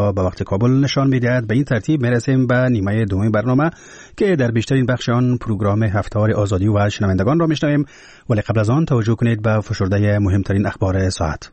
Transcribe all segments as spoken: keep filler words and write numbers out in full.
را به وقت کابل نشان می‌دهد. به این ترتیب می‌رسیم به نیمه دوم برنامه که در بیشترین بخش آن پروگرام هفته‌وار آزادی و شنوندگان را می‌شنویم، ولی قبل از آن توجه کنید به فشرده مهمترین اخبار ساعت.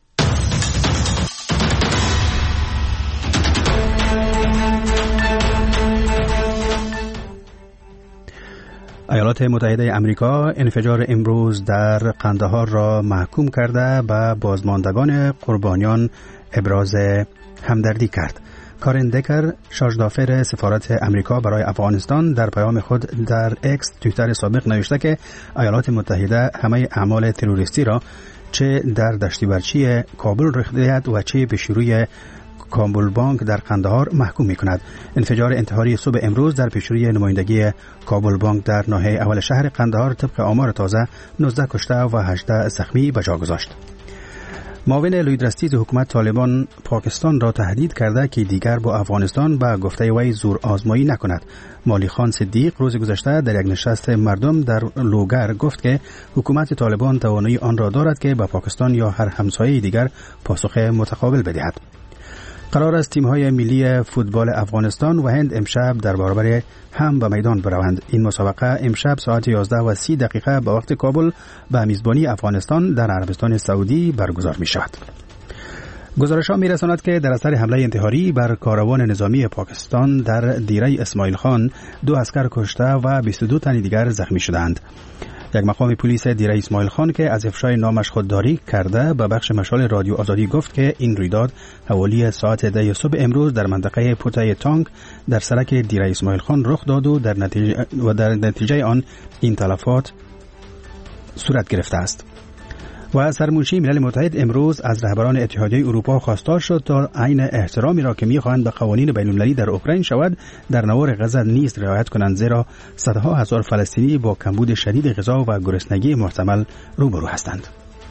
ایالات متحده آمریکا انفجار امروز در قندهار را محکوم کرده به بازماندگان قربانیان ابراز همدردی کرد. کارین دکر، شارژدافر سفارت امریکا برای افغانستان، در پیام خود در اکس توییتر سابق نوشته که ایالات متحده همه اعمال تروریستی را چه در دشتی برچی کابل رخ دهد و چه به شروع کابل بانک در قندهار محکوم می کند. انفجار انتحاری صبح امروز در پیشروی نمایندگی کابل بانک در ناحیه اول شهر قندهار طبق آمار تازه نوزده کشته و هجده زخمی به جا گذاشت. معاون لویدرستیز حکومت طالبان پاکستان را تهدید کرده که دیگر با افغانستان به گفته وی زور آزمایی نکند. مالی خان صدیق روز گذشته در یک نشست مردم در لوگر گفت که حکومت طالبان توانایی آن را دارد که به پاکستان یا هر همسایه دیگر پاسخ متقابل بدهد. قرار است تیم‌های ملی فوتبال افغانستان و هند امشب در برابر هم به میدان بروند. این مسابقه امشب ساعت یازده و سی دقیقه به وقت کابل به میزبانی افغانستان در عربستان سعودی برگزار می شود. گزارش‌ها می‌رساند که در اثر حمله انتحاری بر کاروان نظامی پاکستان در دیره اسماعیل خان دو عسکر کشته و بیست و دو تن دیگر زخمی شدند. یک مقام پلیس دیره اسماعیل خان که از افشای نامش خودداری کرده به بخش مشال رادیو آزادی گفت که این رویداد حوالی ساعت ده صبح امروز در منطقه پوتای تانگ در سرک دیره اسماعیل خان رخ داد و در نتیجه و در نتیجه آن این تلفات صورت گرفته است. و سرمنشی ملل متحد امروز از رهبران اتحادیه اروپا خواستار شد تا عین احترامی را که می‌خواهند به قوانین بین‌المللی در اوکراین شود در نوار غزه نیز رعایت کنند، زیرا صدها هزار فلسطینی با کمبود شدید غذا و گرسنگی محتمل روبرو هستند.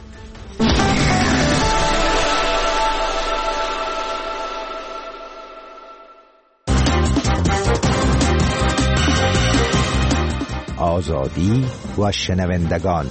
آزادی و شنوندگان.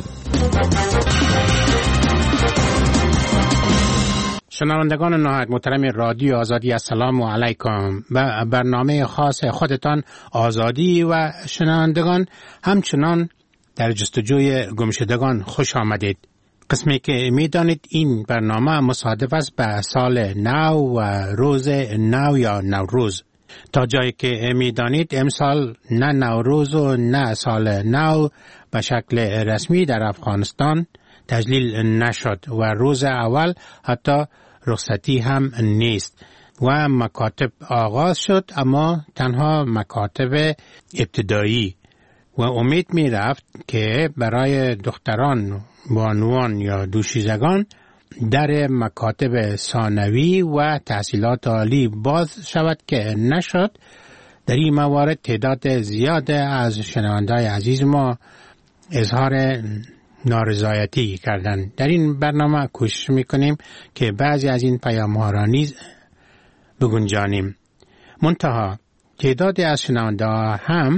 شنوندگان نهایت محترم رادیو آزادی، السلام علیکم. به برنامه خاص خودتان آزادی و شنوندگان همچنان در جستجوی گمشدگان خوش آمدید. قسمی که میدانید این برنامه مصادف است به سال نو و روز نو یا نوروز. تا جایی که میدانید امسال نه نوروز و نه سال نو به شکل رسمی در افغانستان تجلیل نشد و روز اول حتی رخصتی هم نیست و مکاتب آغاز شد، اما تنها مکاتب ابتدایی و امید می رفت که برای دختران بانوان یا دوشیزگان در مکاتب ثانوی و تحصیلات عالی باز شود که نشد. در این موارد تعداد زیاد از شنونده‌های عزیز ما اظهار نارضایتی کردند. در این برنامه کوشش میکنیم که بعضی از این پیام‌ها را نیز بگنجانیم. منتها تعدادی از شنونده‌ها هم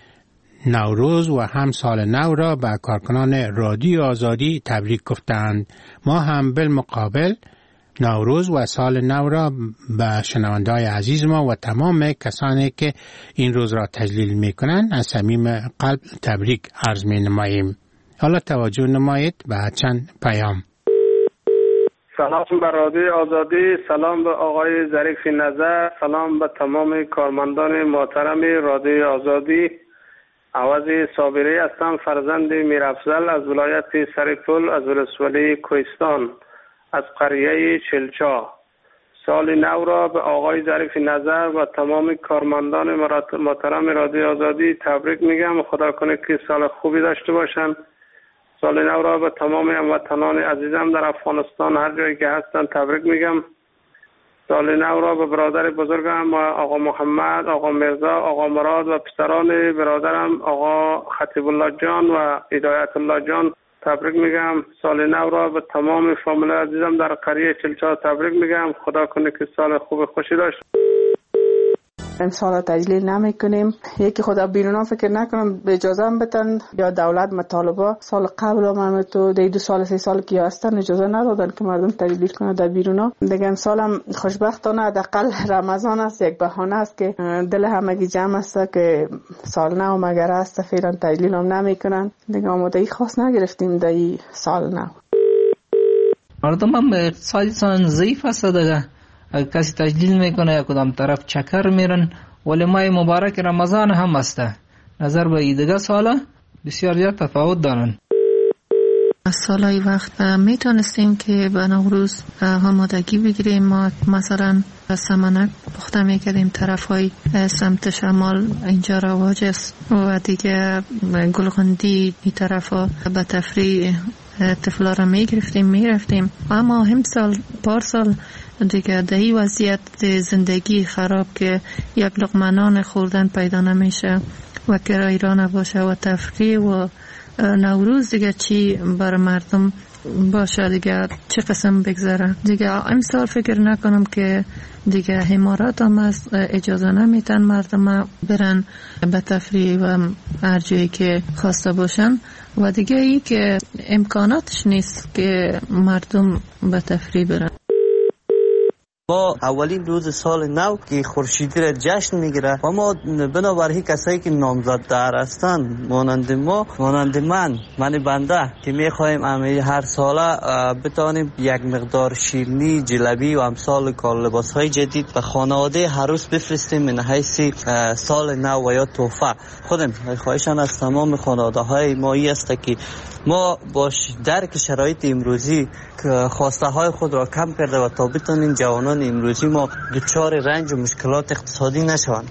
نوروز و هم سال نو را به کارکنان رادیو آزادی تبریک گفتند. ما هم بالمقابل نوروز و سال نو را به شنونده‌های عزیز ما و تمام کسانی که این روز را تجلیل میکنند از صمیم قلب تبریک عرض می‌نماییم. حالا توجه نمایید به چند پیام. سلام به رادیو آزادی، سلام به آقای ظریف نظر، سلام به تمام کارمندان محترم رادیو آزادی. عوضی صابری هستم، فرزند میرافضل از ولایت سرپل از ولسوالی کوهستان از قریه چلچا. سال نو را به آقای ظریف نظر و تمام کارمندان محترم رادیو آزادی تبریک میگم. خدا کنه که سال خوبی داشته باشن. سال نو را به تمام هموطنان عزیزم در افغانستان هر جایی که هستن تبریک میگم. سال نو را به برادر بزرگم آقا محمد، آقا مرزا، آقا مراد و پسران برادرم آقا خطیب الله جان و هدایت الله جان تبریک میگم. سال نو را به تمام فامیل عزیزم در قریه چلچا تبریک میگم. خدا کنه که سال خوب خوشی داشته. امسال تجلیل نمی کنیم. یکی خدا بیرون فکر نکنم به اجازه هم بتن یا دولت مطالبه سال قبل هم تو دی دو سال سه سال که هستن اجازه ندادن که مردم تجلیل کنه در بیرون. دیگه امسال هم خوشبختانه حداقل رمضان است، یک بهانه است که دل همگی جمع است که سال نو مگر است فعلا تجلیل هم نمی کنن. دیگه آمادگی خاص نگرفتیم در سال نو. مردم هم اقتصادی سان ضعیف است دیگه، کسی تجلیل میکنه یا کدام طرف چکر میرن، ولی ماه مبارک رمضان هم است. نظر به دیگه سالا بسیار زیاد تفاوت دارن. سالای وقت میتونستیم که به نوروز آمادگی بگیریم. ما مثلا سمنک پخته میکردیم طرف های سمت شمال اینجا رواج است و دیگه گلغندی این طرف ها به تفریح طفلا را میگرفتیم میرفتیم. اما هم سال پارسال دیگه دهی وضعیت زندگی خراب که یک لقمه نان خوردن پیدا نمیشه و کرای را نباشه و تفریح و نوروز دیگه چی برای مردم باشه دیگه چه قسم بگذره دیگه. امسال فکر نکنم که دیگه حمارات هم از اجازه نمیتن مردم برن به تفریح و هر جایی که خواسته باشن و دیگه ای که امکاناتش نیست که مردم به تفریح برن. ما اولین روز سال نو که خورشیدی را جشن میگیره و ما بنابراین کسایی که نامزد در هستند مانند ما مانند من من بنده که میخوایم امی هر ساله بتانیم یک مقدار شیرینی جلبی و امثال کار لباس های جدید به خانواده هر روز بفرستیم من حیث سال نو و یا تحفه. خودم خواهشان از تمام خانواده های ما ای است که ما باش درک شرایط امروزی خواسته های خود را کم کرده و تا بتانیم جوانان امروزی ما دچار رنج و مشکلات اقتصادی نشوند.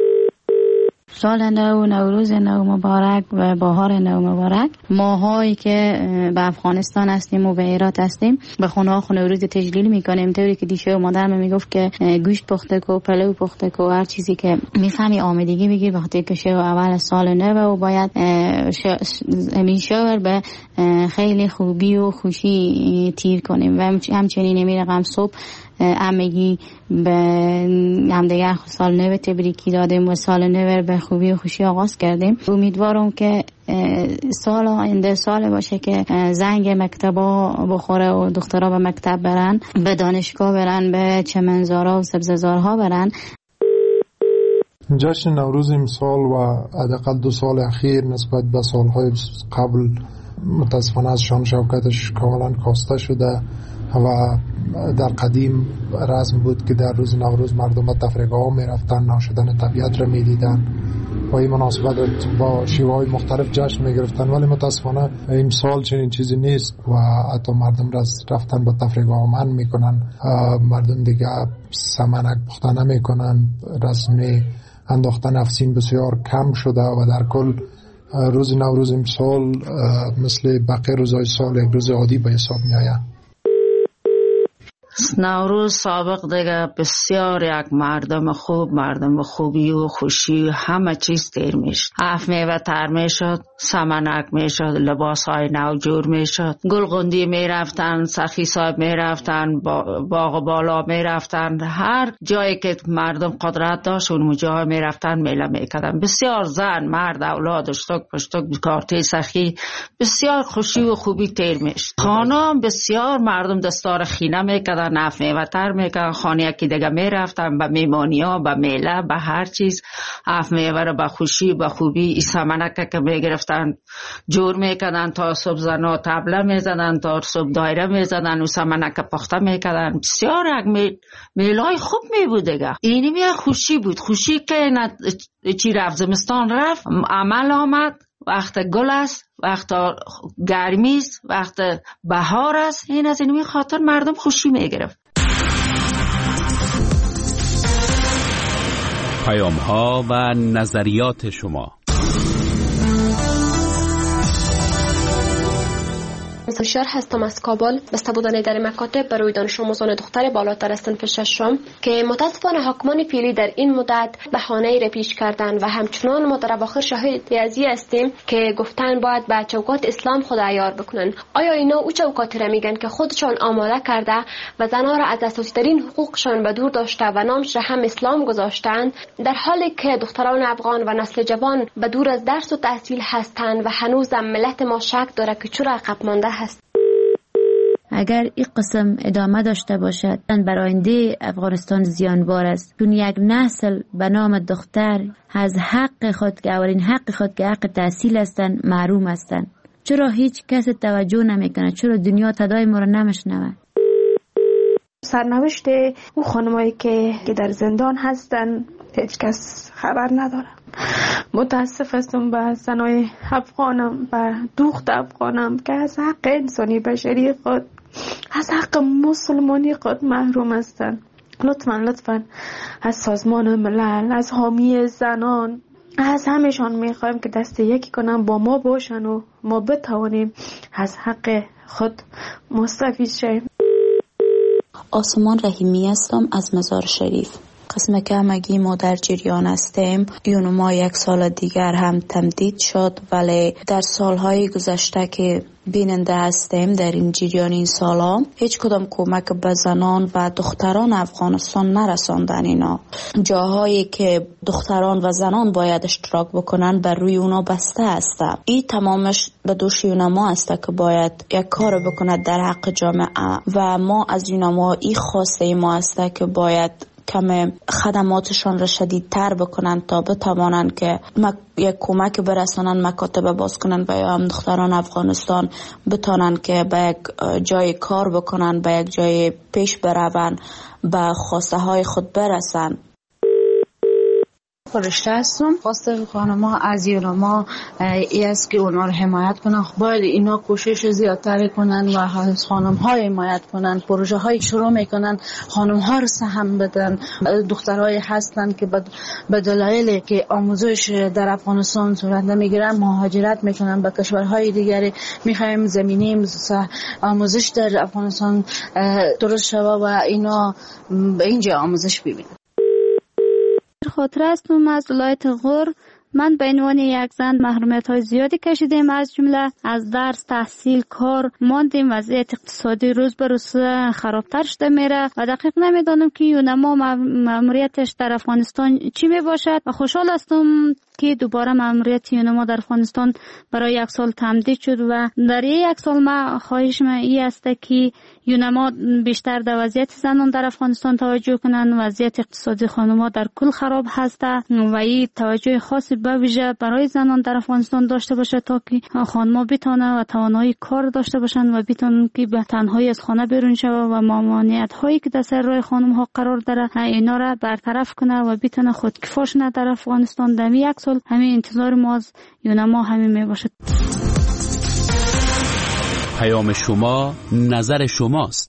سال نو، نوروز نو مبارک و بهار نو مبارک. ماهایی که به افغانستان هستیم و به هرات هستیم به خونه ها نوروز تجلیل میکنیم. طوری که دیشه و مادرم میگفت که گوشت پخته کو، پلو پخته کو، هر چیزی که میفهمی آمادگی بگیر به خاطر که شو اول سال نو و باید همین شاور به خیلی خوبی و خوشی تیر کنیم و همچنین نمی رقم صبح همگی به همدیگر سال نو تبریکی دادیم و سال نو به خوبی و خوشی آغاز کردیم. امیدوارم که سال آینده سال باشه که زنگ مکتبا بخوره و دخترها به مکتب برن، به دانشگاه برن، به چمنزارها و سبززارها برن. جشن نوروز امسال و حداقل دو سال اخیر نسبت به سالهای قبل متاسفانه از شان شوکتش کاملا کاسته شده و در قدیم رسم بود که در روز نوروز مردم به تفریحگاه ها می رفتن، ناشدن طبیعت را می دیدن و این مناسبت با شیوه های مختلف جشن می گرفتن، ولی متاسفانه امسال چنین چیزی نیست و حتی مردم رفتن به تفریحگاه ها منع می کنن. مردم دیگه سمنک پخته نمی کنن، رسم انداختن افسین بسیار کم شده و در کل روز نوروز امسال مثل بقیه روزهای سال یک روز عادی به حساب می آید. نوروز سابق دیگه بسیار یک مردم خوب، مردم خوبی و خوشی همه چیز تیر میشد. اف میوه تر میشد، سمنک میشد، لباس های نو جور میشد، گلغندی میرفتن، سخی صاحب میرفتن، باغ بالا میرفتن، هر جایی که مردم قدرت داشت اون جای میرفتن میله میکردن. بسیار زن، مرد، اولاد، اشتک پشتک، کارتی سخی، بسیار خوشی و خوبی تیر میشد. خانم بسیار مردم دستار خینه میکردن، نف میوتر میکردن، خانه یکی دیگه میرفتن به میمانی ها، به میله، به هر چیز اف میوه رو به خوشی به خوبی ای سمنک که میگرفتن جور میکردن تا صبح زنا تبله میزدن تا صبح دایره میزدن و سمنک پخته میکردن. بسیار یک میل میلای خوب میبود دیگه. اینی می خوشی بود، خوشی که چی رفت زمستان رفت، عمل آمد، وقت گل است، وقت گرمی است، وقت بهار است. این از این خاطر مردم خوشی میگرفت. پیام ها و نظریات شما. شهر هستم از کابل. بسته بودن در مکاتب برای دانش آموزان دختر بالاتر از صنف ششم که متاسفانه حاکمان فعلی در این مدت بهانه‌ای را پیش کردند و همچنان ما در اواخر شاهد ازی هستیم که گفتن باید به چوکات اسلام خود عیار بکنن. آیا اینا او چوکاتی را میگن که خودشان آماده کرده و زنها را از اساسی ترین حقوقشان به دور داشته و نامش را هم اسلام گذاشتند، در حالی که دختران افغان و نسل جوان به دور از درس و تحصیل هستند و هنوز ملت ما شک داره که چرا عقب مانده هست. اگر این قسم ادامه داشته باشد بر آینده افغانستان زیانبار است، چون یک نسل به نام دختر از حق خود که اولین حق خود که حق تحصیل هستند محروم هستند. چرا هیچ کس توجه نمیکنه؟ چرا دنیا صدای ما را نمیشنوه؟ سرنوشت اون خانمایی که در زندان هستن هیچ کس خبر نداره. متاسف هستم به زنای افغانم، به دختر افغانم که از حق انسانی بشری خود، از حق مسلمانی خود محروم هستند. لطفاً لطفاً از سازمان ملل، از حامی زنان، از همشان میخوایم که دست یکی کنن با ما باشن و ما بتوانیم از حق خود مستفید شیم. آسمان رحیمی هستم از مزار شریف. قسم که همگی ما در جریان هستیم. یونو ما یک سال دیگر هم تمدید شد، ولی در سالهای گذشته که بیننده هستیم در این جریان این سالا هیچ کدام کمک به زنان و دختران افغانستان نرساندن. اینا جاهایی که دختران و زنان باید اشتراک بکنن بر روی اونا بسته است. این تمامش به دوش یونما است که باید یک کار بکند در حق جامعه و ما از یونما این خواسته ما است که باید کم خدماتشان را شدیدتر بکنن تا بتوانند که یک کمک برسانن، مکاتب باز کنن و یا هم دختران افغانستان بتانن که به یک جای کار بکنن، به یک جای پیش برون، به خواسته های خود برسن. فرشته هستم. خواسته خانم‌ها از یونما ای است که اونا رو حمایت کنن. باید اینا کوشش زیادتر کنن و از خانم‌ها حمایت کنن. پروژه های شروع میکنن، خانم‌ها رو سهم بدن. دخترای هستن که به دلایلی که آموزش در افغانستان صورت نمیگیرن مهاجرت میکنن به کشورهای دیگری. میخوایم زمینه آموزش در افغانستان درست شود و اینا به اینجا آموزش ببینن. خاطر هستم از ولایت غور. من به عنوان یک زن محرومیت های زیادی کشیدیم، از جمله از درس، تحصیل، کار ماندیم. وضعیت اقتصادی روز به روز خرابتر شده میره و دقیق نمیدانم که یونما ماموریتش در افغانستان چی می باشد و خوشحال هستم که دوباره ماموریت یونما در افغانستان برای یک سال تمدید شد و در یک سال ما خواهش من این است که یونما بیشتر در وضعیت زنان در افغانستان توجه کنند. وضعیت اقتصادی خانم‌ها در کل خراب هست و این توجه خاصی به ویژه برای زنان در افغانستان داشته باشه تا که خانم‌ها بتونن و توانایی کار داشته باشند و بتونن که به تنهایی از خانه بیرون شوند و ممانعت‌هایی که در سر راه خانم‌ها قرار داره اینا را برطرف کنه و بتونه خودکفا شونه در افغانستان. در یک سال همین انتظار ما از یونما همین می باشد. پیام شما نظر شماست.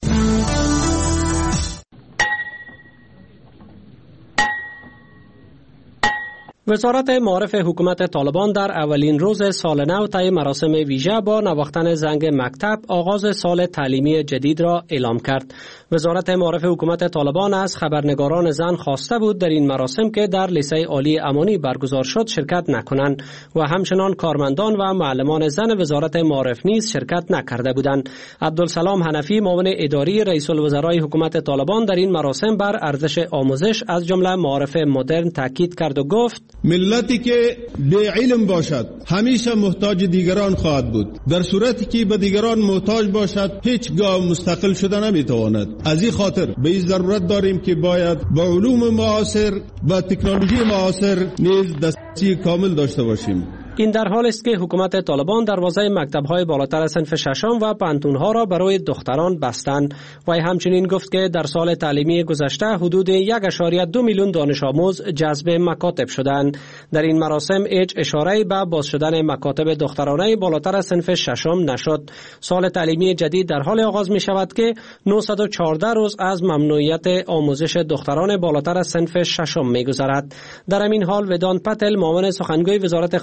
وزارت معارف حکومت طالبان در اولین روز سال نو طی مراسم ویژه با نواختن زنگ مکتب آغاز سال تعلیمی جدید را اعلام کرد. وزارت معارف حکومت طالبان از خبرنگاران زن خواسته بود در این مراسم که در لیسه عالی امانی برگزار شد شرکت نکنند و همچنان کارمندان و معلمان زن وزارت معارف نیز شرکت نکرده بودند. عبدالسلام حنفی معاون اداری رئیس الوزرای حکومت طالبان در این مراسم بر ارزش آموزش از جمله معارف مدرن تاکید کرد و گفت: ملتی که بی علم باشد همیشه محتاج دیگران خواهد بود. در صورتی که به دیگران محتاج باشد هیچگاه مستقل شده نمیتواند. از این خاطر به این ضرورت داریم که باید با علوم معاصر و تکنولوژی معاصر نیز دسترسی کامل داشته باشیم. این در حال است که حکومت طالبان دروازه مکتب‌های بالاتر صنف ششم و پانتون‌ها را برای دختران بستند و همچنین گفت که در سال تعلیمی گذشته حدود یک ممیز دو میلیون دانش آموز جذب مکاتب شدند. در این مراسم هیچ اشاره‌ای به باز شدن مکاتب دخترانه بالاتر صنف ششم نشد. سال تعلیمی جدید در حال آغاز می شود که نهصد و چهارده روز از ممنوعیت آموزش دختران بالاتر صنف ششم می گذرد. در همین حال ودان پتل معاون سخنگوی وزارت خارجه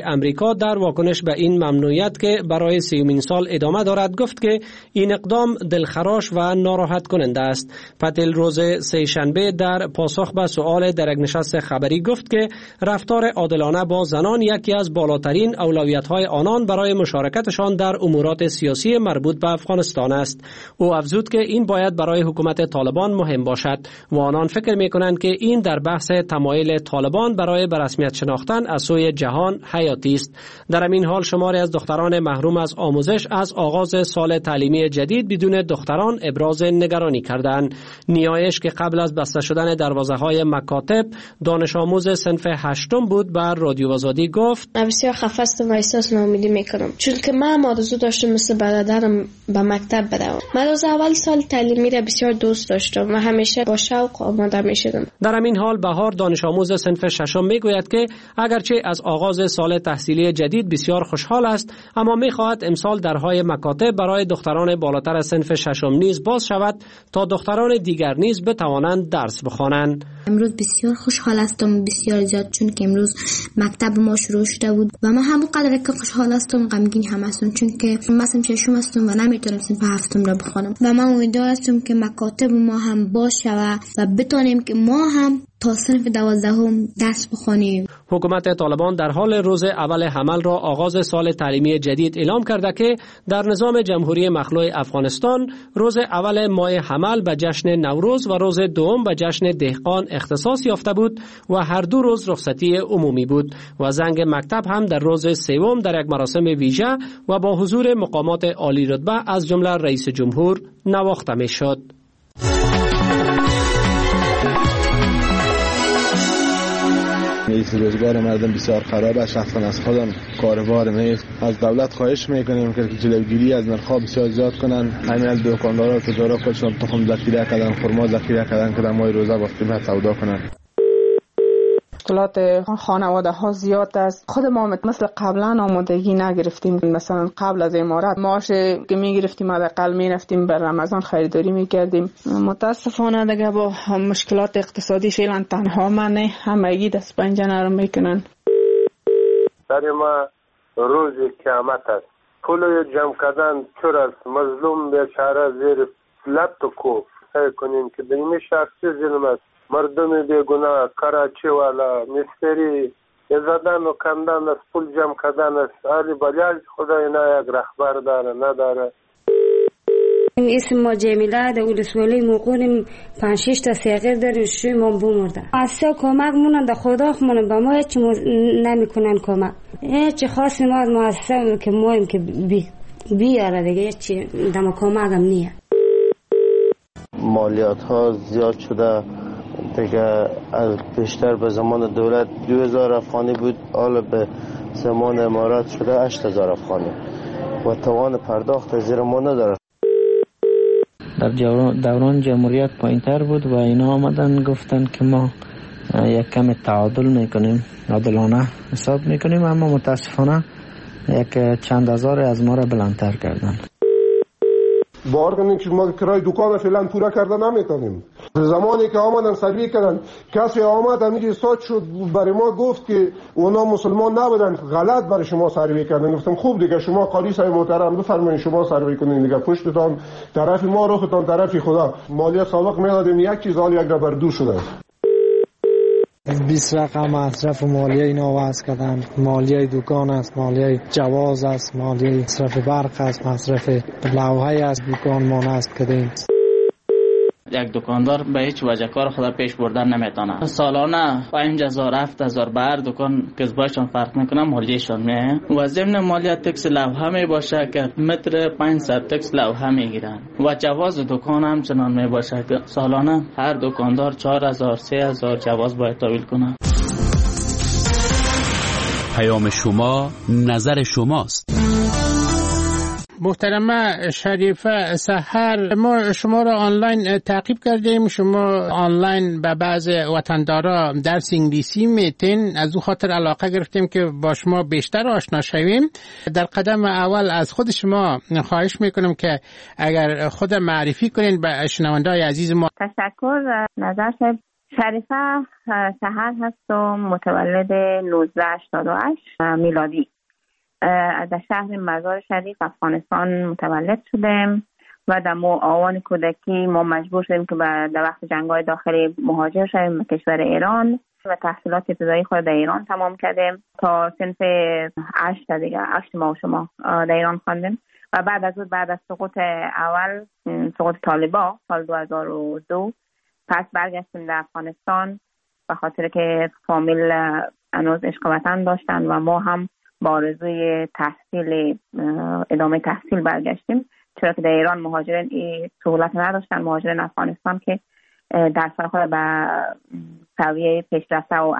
امریکا در واکنش به این ممنوعیت که برای سیومین سال ادامه دارد گفت که این اقدام دلخراش و ناراحت کننده است. پتل روز سه شنبه در پاسخ به سؤال در یک نشست خبری گفت که رفتار عادلانه با زنان یکی از بالاترین اولویت‌های آنان برای مشارکتشان در امورات سیاسی مربوط به افغانستان است. او افزود که این باید برای حکومت طالبان مهم باشد و آنان فکر می‌کنند که این در بحث تمایل طالبان برای به رسمیت شناختن از سوی جهان حیاتی است. در همین حال شماری از دختران محروم از آموزش از آغاز سال تعلیمی جدید بدون دختران ابراز نگرانی کردند. نیایش که قبل از بسته شدن دروازه‌های مکاتب دانش آموز صنف هشتم بود بر رادیو آزادی گفت: بسیار خفه هستم و احساس ناامیدی میکنم چون که من آرزو داشتم مثل برادرم به مکتب بروم. من از اول سال تعلیمی را بسیار دوست داشتم و همیشه با شوق آماده میشدم. در همین حال بهار دانش آموز صنف ششم میگوید که اگرچه از آغاز سال تحصیلی جدید بسیار خوشحال است، اما میخواهد امسال درهای مکاتب برای دختران بالاتر از صنف ششم نیز باز شود تا دختران دیگر نیز بتوانند درس بخوانند. امروز بسیار خوشحال هستم، بسیار زیاد، چون که امروز مکتب ما شروع شده بود و من هم قدر که خوشحال هستم غمگین هم هستم چون که من صنف ششم هستم و نمیتونم صنف هفتم را بخوانم و من امیدوار هستم که مکاتب ما هم باز شود و بتونیم که ما هم تا صنف دوازدهم درس بخوانیم. حکومت طالبان در حال روز اول حمل را آغاز سال تعلیمی جدید اعلام کرده که در نظام جمهوری مخلوع افغانستان روز اول ماه حمل به جشن نوروز و روز دوم به جشن دهقان اختصاص یافته بود و هر دو روز رخصتی عمومی بود و زنگ مکتب هم در روز سوم در یک مراسم ویژه و با حضور مقامات عالی رتبه از جمله رئیس جمهور نواخته می شد. نیز روزگار مردم بسیار خراب است. شخصا از خودم کاروبار نیست. از دولت خواهش میکنیم که جلوگیری از نرخ‌ها بسیار زیاد کنن. همین از دکاندارا و تجارا خودشون تخم ذخیره کردن، خرما ذخیره کردن که در ماه روزه با قیمت سودا کنن. مشکلات خانواده ها زیاد است. خود ما مثل قبلا آمادگی نگرفتیم. مثلا قبل از امارات معاش که میگرفتیم حداقل میرفتیم بر رمضان خریداری میکردیم. متاسفانه دیگه با مشکلات اقتصادی فعلا تنها من همگی دست پنجه نرم میکنن. در ما روز قیامت است. پول جمع کردن چور است. مظلوم بیچاره زیر لب تو کو سعی کنیم که به این شخص ظلم است. مردم بیگناه کراچی والا مستری زدن و کندن از پول جمع کردن است. علی بلیال خدای نه یک رهبر داره نداره. اسم ما جمیله در ولسوالی موقعیم پنج شش تا سیغیر داریم شوی ما بمرده. اصلا کمک مونن در خدا خمونن به ما هیچ نمیکنن کمک. هیچ خاصی ما ما اصلا که مایم که بی بیاره دیگه هیچ دم کمک هم نیه. مالیات ها زیاد شده دیگه. از بیشتر به زمان دولت دو هزار افغانی بود، حالا به زمان امارات شده هشت هزار افغانی و توان پرداخت زیر ما نداره. در دوران جمهوریت پایینتر بود و اینا آمدن گفتن که ما یک کم تعادل میکنیم، عادلانه حساب میکنیم، اما متاسفانه یک چند هزار از ما را بلندتر کردن. باور کنید که ما کرای دکان فعلا پورا کرده نمیتونیم. زمانی که آمدن سروی کردن کسی آمد همیشه استاد شد برای ما گفت که اونا مسلمان نبودن، غلط برای شما سروی کردن. گفتم خوب دیگه شما قاضی صاحب محترم بفرمایید شما سروی کنین دیگه، پشتتان طرف ما روختان طرف خدا. مالیه سابق میدادیم یک چیز حال یک بر دو شده. بیست رقم مصرف مالیه اینا وضع کردن. مالیه دکان است، مالیه جواز است، مالیه مصرف برق است، مصرف لوحه است دکان ما نصب کردیم. یک دکاندار به هیچ وجه کار خود پیش بردن نمیتونه. سالانه پنج هزار هفت هزار به هر دکان کسبایشان فرق میکنه، مالیهشان میه و ضمن مالیه تکس لوحه می باشه که متر پانصد تکس لوحه میگیرن و جواز دکان هم چنان می باشه که سالانه هر دکاندار چهار هزار سه هزار جواز باید تحویل کنه. پیام شما نظر شماست. محترمه شریفه سحر، ما شما را آنلاین تعقیب کردیم. شما آنلاین به بعض وطندارا درس انگلیسی میتین، از او خاطر علاقه گرفتیم که با شما بیشتر آشنا شویم. در قدم اول از خود شما خواهش میکنم که اگر خود معرفی کنین به شنونده‌های عزیز ما. تشکر. نظر صاحب شریفه سحر هستم، متولد نوزده هشتاد و هشت میلادی. در شهر مزار شریف افغانستان متولد شدم و در آوان کودکی ما مجبور شدیم که در وقت جنگ‌های داخلی مهاجر شدیم به کشور ایران و تحصیلات ابتدایی خود در ایران تمام کردیم تا صنف هشت دیگه هشت ما و شما در ایران خواندیم و بعد از اون بعد از سقوط اول سقوط طالبان سال دو هزار و دو پس برگشتیم در افغانستان به خاطر که فامیل هنوز عشق وطن داشتن و ما هم با آرزوی تحصیل ادامه تحصیل برگشتیم، چرا که در ایران مهاجرین این سهولت نداشتن. مهاجرین افغانستان که درس خود به سویه پیشرفته و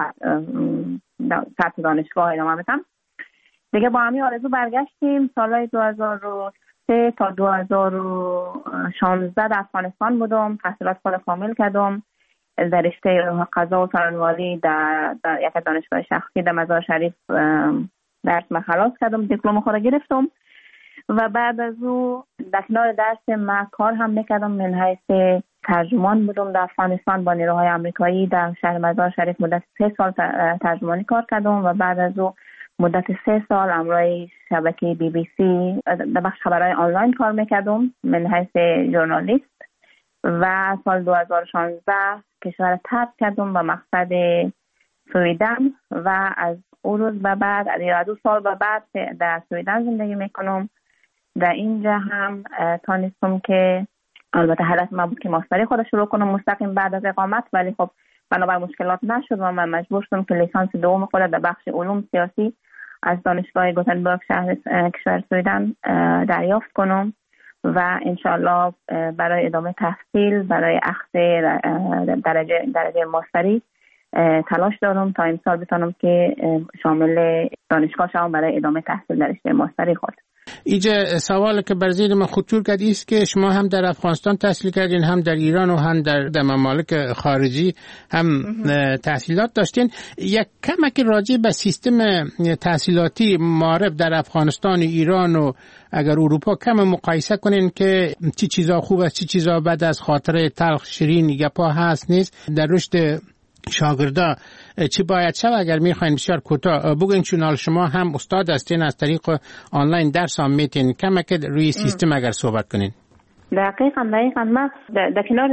سطح دانشگاه ادامه بدن دیگه. با همین آرزو برگشتیم. سالهای دو هزار و سه تا دو هزار و شانزده در افغانستان بودم، تحصیلات خود کامل کردم در رشته قضا و سرانواری در, در یک دانشگاه شخصی در مزار شریف درس ما خلاص کردم، دیپلم خود گرفتم و بعد از او در کنار درس ما کار هم میکردم. من حیث ترجمان بودم در افغانستان با نیروهای آمریکایی در شهر مزار شریف مدت سه سال ترجمانی کار کردم و بعد از او مدت سه سال امروی شبکه بی بی سی در بخش خبرهای آنلاین کار میکردم من حیث ژورنالیست و سال دو هزار و شانزده کشور ترک کردم به مقصد سویدن و از اون روز به بعد از دو سال به بعد در سویدن زندگی میکنم. در اینجا هم تانستم که البته هدف من بود که ماستری خود شروع کنم مستقیم بعد از اقامت، ولی خب بنابر مشکلات نشد و من مجبور شدم که لیسانس دوم خود در بخش علوم سیاسی از دانشگاه گوتنبرگ شهر کشور سویدن دریافت کنم و انشالله برای ادامه تحصیل برای اخذ درجه درجه ماستری تلاش دارم تا امسال بتونم که شامل دانشگاه شوم برای ادامه تحصیل در رشته ماستری خود. اینجا سوال که بر ذهن من خطور کرد است که شما هم در افغانستان تحصیل کردین، هم در ایران و هم در, در ممالک خارجی هم تحصیلات داشتین. یک کمک راجع به سیستم تحصیلاتی معارف در افغانستان و ایران و اگر اروپا کم مقایسه کنین که چی چیزا خوب است چی چیزا بد از خاطر تلخ شیرین گپا هست نیست در رشد شاگردا چی باید شد اگر میخواین بسیار کوتاه بگین، چون حال شما هم استاد هستین از طریق آنلاین درس هم میتین کمک روی سیستم اگر صحبت کنین. دقیقاً دقیقاً من در کنار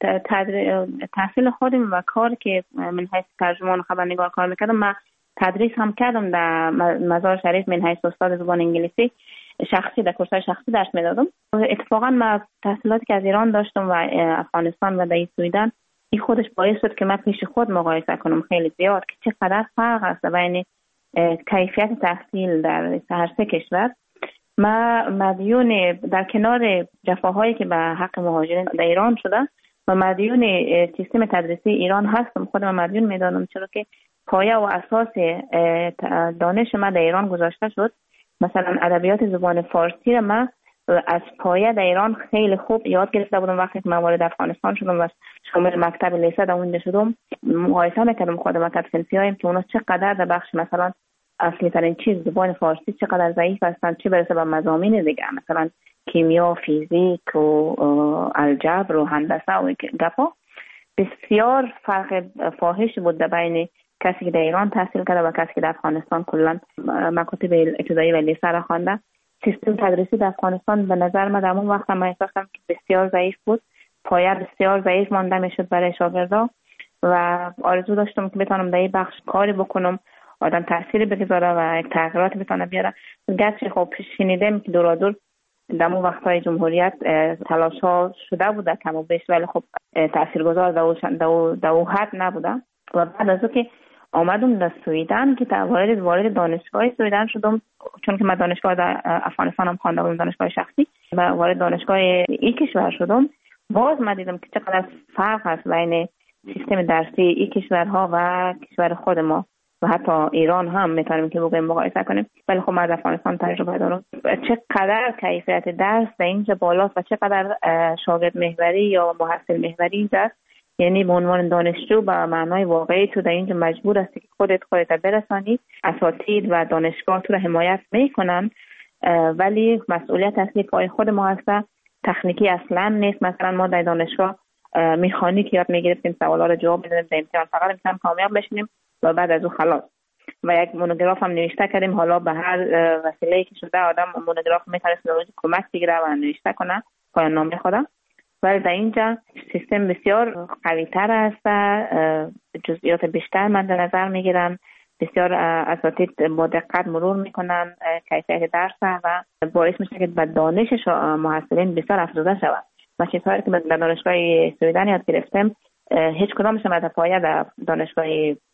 تحصیل خودم و کار که من حیث ترجمان و خبرنگار کار میکردم من تدریس هم کردم در مزار شریف من حیث استاد زبان انگلیسی شخصی در کورس‌های شخصی درس میدادم. اتفاقاً من تحصیلاتی که از ایران داشتم و افغانستان و در سویدن این خودش باعث شد که من پیش خود مقایسه کنم خیلی زیاد که چقدر فرق است بین کیفیت تحصیل در هر سه کشور. ما مدیون در کنار جفاهایی که به حق مهاجرین در ایران شده و مدیون سیستم تدریسی ایران هستم، خودم مدیون میدانم، چرا که پایه و اساس دانش ما در ایران گذاشته شد. مثلا ادبیات زبان فارسی را من از پایه در ایران خیلی خوب یاد گرفته بودم. وقتی که من وارد افغانستان شدم و شامل مکتب لیسه در اونجا شدم مقایسه میکردم خودم مکتب صنفی هایم که اونا چقدر در بخش مثلا اصلی ترین چیز زبان فارسی چقدر ضعیف هستن، چه برسه به مضامین دیگه مثلا کیمیا، فیزیک و الجبر و هندسه و گپا. بسیار فرق فاحش بود در بین کسی که در ایران تحصیل کرده و کسی که در افغانستان کلا مکاتب ابتدایی و لیسه را خوانده. سیستم تدریسی در افغانستان به نظر من در اون وقت من احساس کردم که بسیار ضعیف بود، پایه بسیار ضعیف مانده میشد برای شاگردا و آرزو داشتم که بتونم در این بخش کاری بکنم، آدم تأثیری بگذاره و یک تغییرات بتونه بیاره. گرچه خب شنیدم که دورا دور در اون وقت‌های جمهوریت تلاش ها شده بوده کم و بیش، ولی خب تاثیرگذار در اون حد نبوده. و بعد از اون که آمدم در سویدن که وارد وارد دانشگاه سویدن شدم، چون که من دانشگاه در افغانستان هم خوانده بودم، دانشگاه شخصی، و وارد دانشگاه این کشور شدم. باز من دیدم که چقدر فرق هست بین سیستم درسی این کشورها و کشور خود ما و حتی ایران هم میتونیم که بگیم مقایسه کنیم. ولی خب من از افغانستان تجربه دارم چقدر کیفیت درس در اینجا بالاست و چقدر شاگرد محوری یا محصل محوری است. یعنی به عنوان دانشجو به معنای واقعی تو در اینجا مجبور هستی که خودت خودت برسانی، اساتید و دانشگاه تو رو حمایت میکنن، ولی مسئولیت اصلی پای خود ما هست. تکنیکی اصلا نیست. مثلا ما در دانشگاه مکانیک یاد میگرفتیم، سوالا رو جواب میدادیم در امتحان، فقط امتحان کامیاب بشیم و بعد از اون خلاص. و یک مونوگراف هم نوشته کردیم. حالا به هر وسیله‌ای که شده آدم مونوگراف میتونه کمک بگیره و نوشته کنه پایان نامه خودم. ولی در اینجا سیستم بسیار قوی تر است، جزئیات بیشتر من در نظر میگیرن، بسیار اساتید با دقت مرور میکنن کیفیت درس و باعث میشه که به دانش محصلین بسیار افزوده شود. و چیزهایی که در دانشگاه سویدن یاد گرفتم هیچ کدامش متفاوت در دانشگاه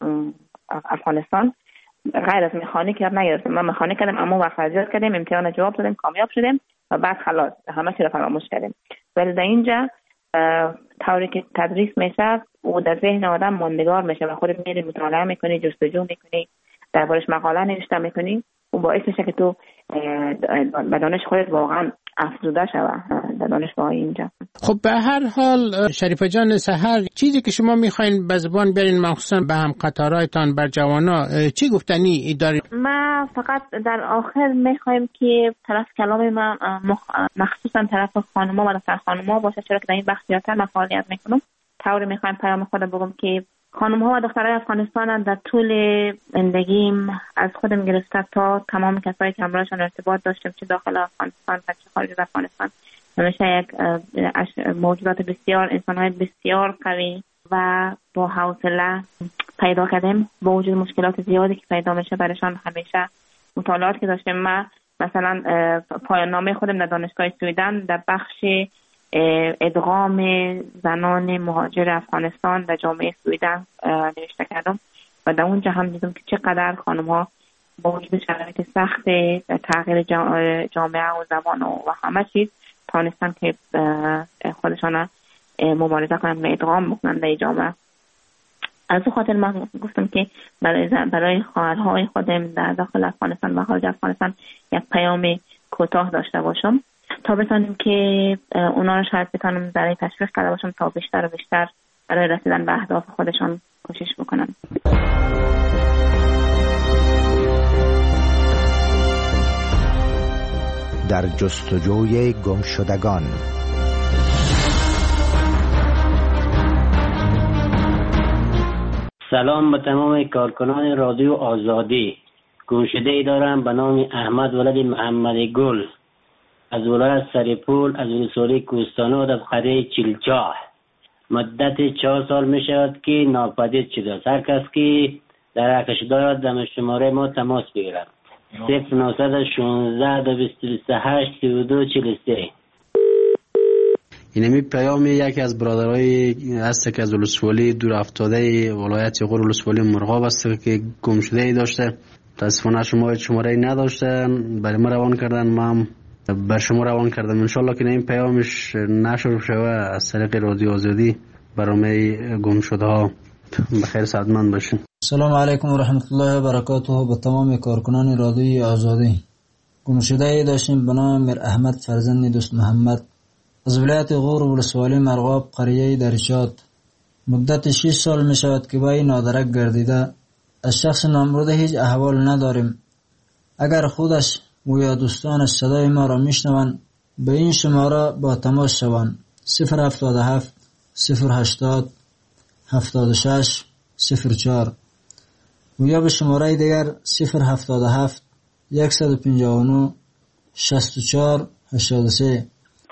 افغانستان غیر از مکانیک یاد نگرفتم. ما مکانیک کردیم اما وقت یاد کردیم، امتحان جواب دادیم، کامیاب شدیم و بعد خلاص همه چی رو فراموش کردیم. ولی در اینجا طوری که تدریس میشه و در ذهن آدم ماندگار میشه و خودت میری مطالعه میکنی، جستجو میکنی، دربارش مقاله نوشته میکنی و باعث میشه که تو به دانش خودت واقعا افزوده شود در دانشگاه اینجا. خب به هر حال شریفه جان سحر، چیزی که شما میخواین به زبان بیارین مخصوصا به هم قطارایتان بر جوانا چی گفتنی دارید؟ ما فقط در آخر میخوایم که طرف کلام ما مخصوصا طرف خانوما و دختر خانوما باشه، چرا که در این بخش زیادتر من فعالیت میکنم. طوری میخوایم پیام خود بگم که خانم‌ها و دخترای افغانستان در طول زندگیم از خودم گرفته تا تمام کسایی که همراهشان ارتباط داشتم، چه داخل افغانستان و چه خارج از افغانستان، همیشه یک موجودات بسیار، انسان‌های بسیار قوی و با حوصله پیدا کردیم. با وجود مشکلات زیادی که پیدا میشه برایشان همیشه مطالعات که داشتیم. ما مثلا پایان نامه خودم در دانشگاه سویدن در بخش ادغام زنان مهاجر افغانستان در جامعه سویدن نوشته کردم و در اونجا هم دیدم که چقدر خانم ها با وجود شرایط سخت تغییر جامعه و زبان و همه چیز تانستن که خودشان مبارزه کنند و ادغام بکنند در جامعه. از اون خاطر من گفتم که برای برای خواهرهای خودم در داخل افغانستان و خارج افغانستان یک پیام کوتاه داشته باشم تا بتونیم که اونا رو شاید بتونم برای تشویق کرده باشم تا بیشتر و بیشتر برای رسیدن به اهداف خودشان کوشش بکنن. در جستجوی گمشدگان. سلام به تمام کارکنان رادیو آزادی. گمشده ای دارم به نام احمد ولد محمد گل از ولایت سریپول از ولسوالی کوهستانات از قریه چیلچاه. مدت چهار سال می شود که ناپدید شده است. هر کس که در حقش دارد در شماره ما تماس بگیرد. صفر نهصد و شانزده دو بیست و هشت سی و دو چهل و سه. اینمی پیام یکی از برادرای هست که از ولسوالی دور افتاده ولایت غور ولسوالی مرغاب است که گم شده ای داشته. متاسفانه شما شماره ای نداشتن، برای ما روان کردن، ما بر شما روان کردم. انشالله که این پیامش نشر شوه از طریق رادیو آزادی برای گم شده ها بخیر سعادتمند باشین. سلام علیکم و رحمت الله و برکاته به تمام کارکنان رادیو آزادی. گم شده ای داشتیم به نام میر احمد فرزند دوست محمد از ولایت غور ولسوالی مرغاب قریه درشاد. مدت شش سال می شود که با این نادرک گردیده. از شخص نامبرده هیچ احوال نداریم. اگر خودش و یا دوستانش صدای ما را میشنوند به این شماره با تماس شوند: صفر هفتاد و هفت صفر هشتاد هفتاد و شش صفر چهار و یا به شماره دیگر صفر هفتاد و هفت صد و پنجاه و نه شصت و چهار هشتاد و سه.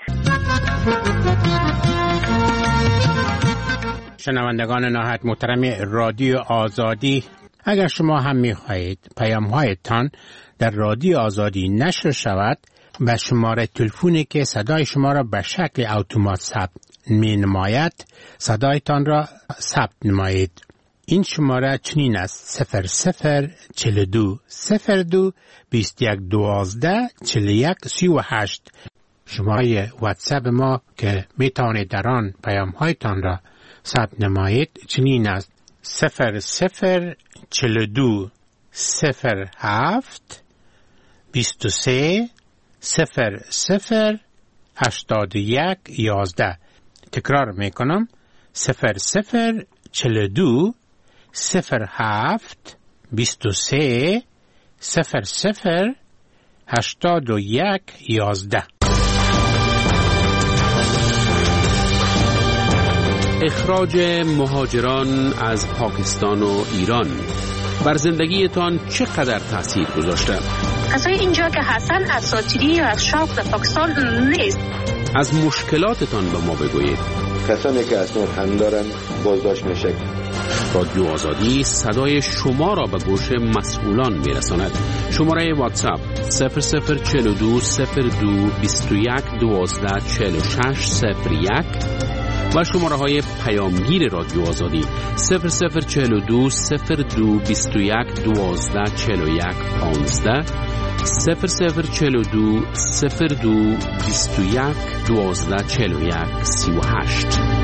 شنوندگان نهایت محترم رادیو آزادی، اگر شما هم می‌خواهید پیام‌هایتان در رادیو آزادی نشر شود، به شماره تلفنی که صدای شما را به شکل اتومات ثبت می‌نماید صدایتان را ثبت نمایید. این شماره چنین است: صفر صفر چهل و دو صفر دو بیست و یک دوازده چهل و یک سی و هشت. شماره واتساپ ما که میتوانید در آن پیام‌هایتان را ثبت نمایید چنین است: صفر صفر چهل و دو صفر هفت بیست و سه صفر صفر هشتاد و یک یازده. تکرار میکنم: صفر صفر چهل و دو صفر هفت بیست و سه صفر صفر هشتاد و یک یازده. اخراج مهاجران از پاکستان و ایران بر زندگیتان چقدر تأثیر گذاشته؟ کسای اینجا که هستن اساطیری یا از شوق در پاکستان نیست. از مشکلاتتان به ما بگویید. کسانی که اصلا هم دارن بازداشت میشه. رادیو آزادی صدای شما را به گوش مسئولان میرساند. شماره واتساپ صفر صفر چهل و دو صفر دو بیست و یک دوازده چهل و شش صفر یک و شماره های پیامگیر رادیو آزادی صفر صفر چهل و دو صفر دو بیست و یک دوازده چهل و یک پانزده صفر صفر چهل و دو صفر دو بیست و یک دوازده چهل و یک سی و هشت.